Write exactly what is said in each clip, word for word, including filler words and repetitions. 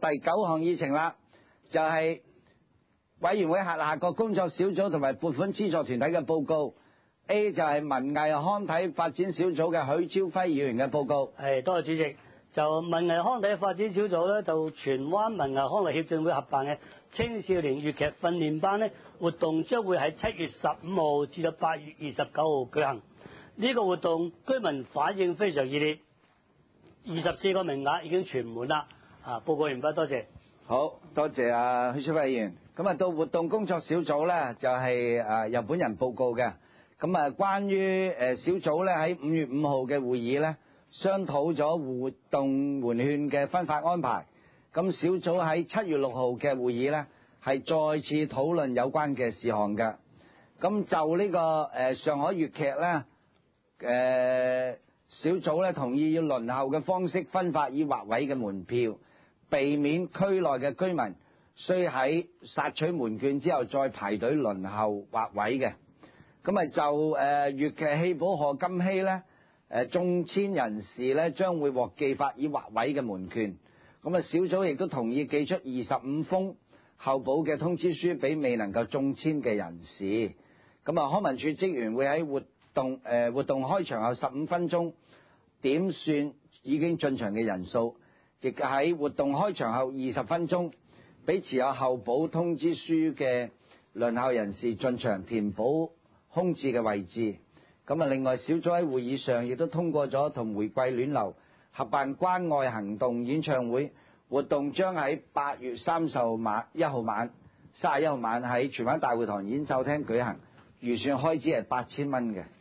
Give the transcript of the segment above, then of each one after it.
第九項議程啦，就係、是、委員會轄下各工作小組同埋撥款資助團體嘅報告。A 就係文藝康體發展小組嘅許超輝議員嘅報告。 係，多謝主席。就文藝康體發展小組咧，就荃灣文藝康樂協進會合辦嘅青少年粵劇訓練班咧，活動將會喺七月十五號至到八月二十九號舉行。呢、這個活動居民反應非常熱烈，二十四個名額已經全滿啦。啊，報告完畢，多謝。 好多謝啊許超輝議員。咁啊，到活動工作小組咧，就係誒由本人報告嘅。咁啊，關於誒小組咧喺五月五號嘅會議咧，商討咗活動援勸嘅分發安排。咁小組喺七月六號嘅會議咧，係再次討論有關嘅事項嘅。咁就呢個誒上海粵劇咧，誒小組咧同意以輪候嘅方式分發已劃位嘅門票，避免區內嘅居民需喺索取門券之後再排隊輪候劃位嘅。咁啊就誒粵劇戲寶賀金禧咧，誒中籤人士咧將會獲寄發已劃位嘅門券。咁啊小組亦都同意寄出二十五封候補嘅通知書俾未能夠中籤嘅人士。咁啊康文署職員會喺活動誒活動開場後十五分鐘點算已經進場嘅人數，亦喺活動開場後二十分鐘俾持有候補通知書嘅輪候人士進場填補空置嘅位置。咁啊，另外小組喺會議上亦都通過咗同玫瑰暖流合辦關愛行動演唱會活動，將喺八月三十號晚一號晚三十一號晚喺荃灣大會堂演奏廳舉行，預算開支係八千蚊嘅。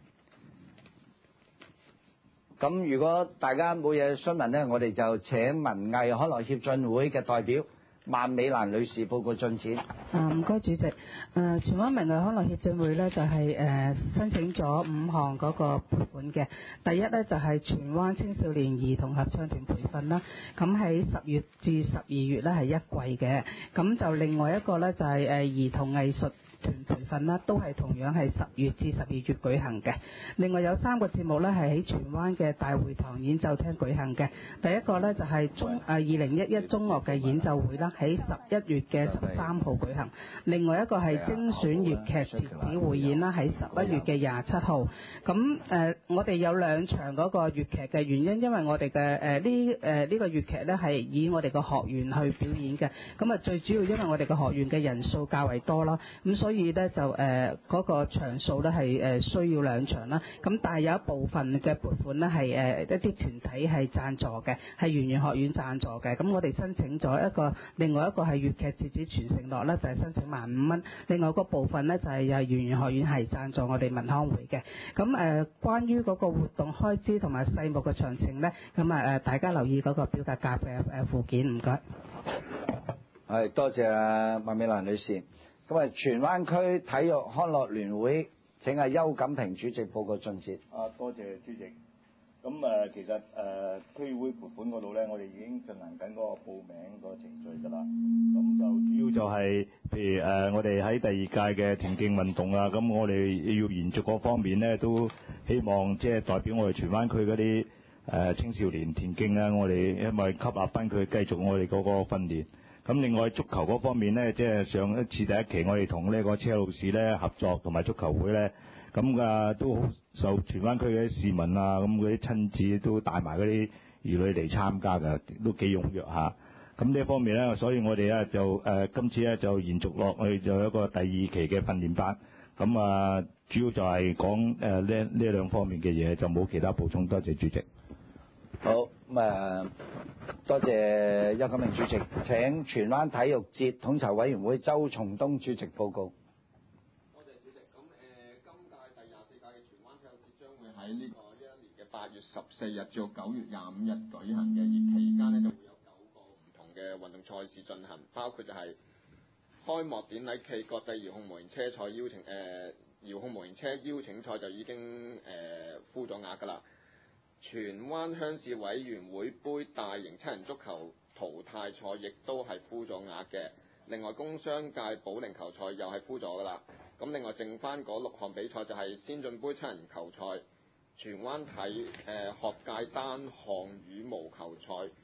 咁如果大家冇嘢詢問呢，我哋就請文藝康樂協進會嘅代表萬美蘭女士報告進展。 啊，唔該主席。誒、呃，荃灣文藝康樂協進會呢，就係、是、誒、呃、申請咗五項嗰個撥款嘅。第一呢，就係、是、荃灣青少年兒童合唱團培訓啦。咁喺十月至十二月呢，係一季嘅。咁就另外一個呢，就係、是、誒兒童藝術團培訓啦，都係同樣係十月至十二月舉行嘅。另外有三個節目呢，係喺荃灣嘅大會堂演奏廳舉行嘅。第一個呢，就係、是、中誒二零一一中樂嘅演奏會啦，喺十一月嘅十三號舉行。另外一個係精選粵劇折子匯演啦，喺十一月嘅廿七號。咁誒、呃，我哋有兩場嗰個粵劇嘅原因，因為我哋嘅誒呢誒呢個粵劇呢，係以我哋個學員去表演嘅。咁啊，最主要因為我哋嘅學員嘅人數較為多啦，咁所以呢，就誒嗰、呃那個場數呢係誒需要兩場啦。咁但係有一部分嘅撥款呢，係誒一啲團體係贊助嘅，係圓玄學院贊助嘅。咁我哋申請咗一個，另外一個係粵劇折子傳承樂呢，就係、是、申請萬五蚊。另外個部分呢，就係由圓玄學院係贊助我哋文康會嘅。咁誒、呃，關於嗰個活動開支同埋細目嘅詳情呢，咁啊誒大家留意嗰個表格夾嘅誒附件，唔該。 係，多謝啊麥美蘭女士。咁啊，荃灣區體育康樂聯會請阿邱錦平主席報告進展。 啊，多謝主席。咁誒、呃，其實誒、呃、區會撥款嗰度咧，我哋已經進行緊嗰個報名個程序㗎啦。咁就主要就係、是，譬如誒、呃，我哋喺第二屆嘅田徑運動啊，咁我哋要延續嗰方面咧，都希望即係代表我哋荃灣區嗰啲誒青少年田徑啊，我哋因為吸納翻佢繼續我哋嗰個訓練。咁另外足球嗰方面咧，即係上一次第一期我哋同呢個車路士咧合作，同埋足球會咧，咁啊都好受荃灣區嘅市民啊，咁嗰啲親子都帶埋嗰啲兒女嚟參加㗎，都幾踴躍下。咁呢方面咧，所以我哋咧就誒、呃、今次咧就延續落去，就有一個第二期嘅訓練班。咁啊，主要就係講誒呢呢兩方面嘅嘢，就冇其他補充。多謝主席。 好，咁啊，多謝邱錦平主席。請荃灣體育節統籌委員會周松東主席報告。 多謝主席。咁誒、呃，今屆第廿四屆嘅荃灣體育節將會喺呢個一一年嘅八月十四日至到九月廿五日舉行嘅，而期間呢，就會有九個唔同嘅運動賽事進行，包括就係開幕典禮暨國際遙控模型車賽邀請誒、呃、遙控模型車邀請賽就已經誒呼咗額㗎啦。荃灣鄉事委員會杯大型七人足球淘汰賽亦都係呼咗額嘅。另外工商界保齡球賽又係呼咗㗎啦。咁另外剩翻嗰六項比賽就係先進杯七人球賽、荃灣體誒、呃、學界單項羽毛球賽、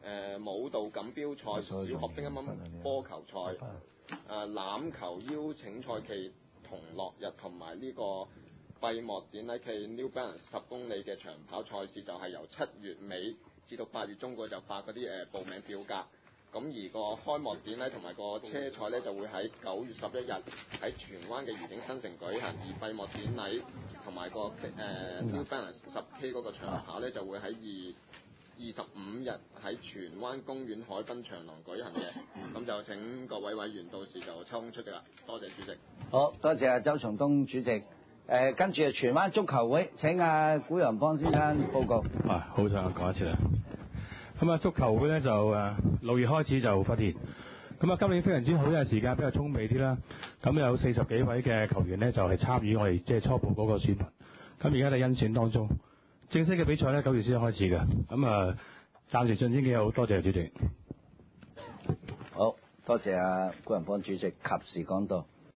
誒舞蹈錦標賽、小學乒乓波球賽、誒、呃、欖球邀請賽暨同樂日同埋呢個閉幕典禮暨 New Balance 十公里嘅長跑賽事，就係由七月尾至到八月中嗰就發嗰啲誒報名表格。咁而個開幕典禮同埋個車賽咧就會喺九月十一日喺荃灣嘅愉景新城舉行，而閉幕典禮同埋個誒 New Balance 十 K 嗰個長跑咧就會喺二二十五日喺荃灣公園海濱長廊舉行嘅。咁就請各位委員到時就抽空出席啦。多謝主席。 好多謝阿周松東主席。誒跟住啊，荃灣足球會請阿古陽邦先生報告。 啊，好想講一次啦。咁啊，足球會咧就誒六月開始就發電，咁啊今年非常之好，因為時間比較充沛啲啦。咁有四十幾位嘅球員咧就係參與我哋即係初步嗰個選拔，咁而家喺甄選當中，正式嘅比賽咧九月先開始嘅。咁啊，暫時進展幾好，多謝主席。 好多謝阿古陽邦主席及時講到。